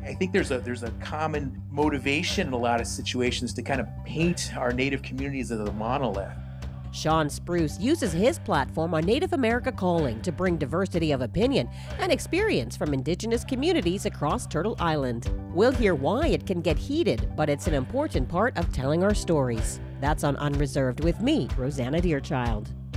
I think there's a common motivation in a lot of situations to kind of paint our Native communities as a monolith. Sean Spruce uses his platform on Native America Calling to bring diversity of opinion and experience from Indigenous communities across Turtle Island. We'll hear why it can get heated, but it's an important part of telling our stories. That's on Unreserved with me, Rosanna Deerchild.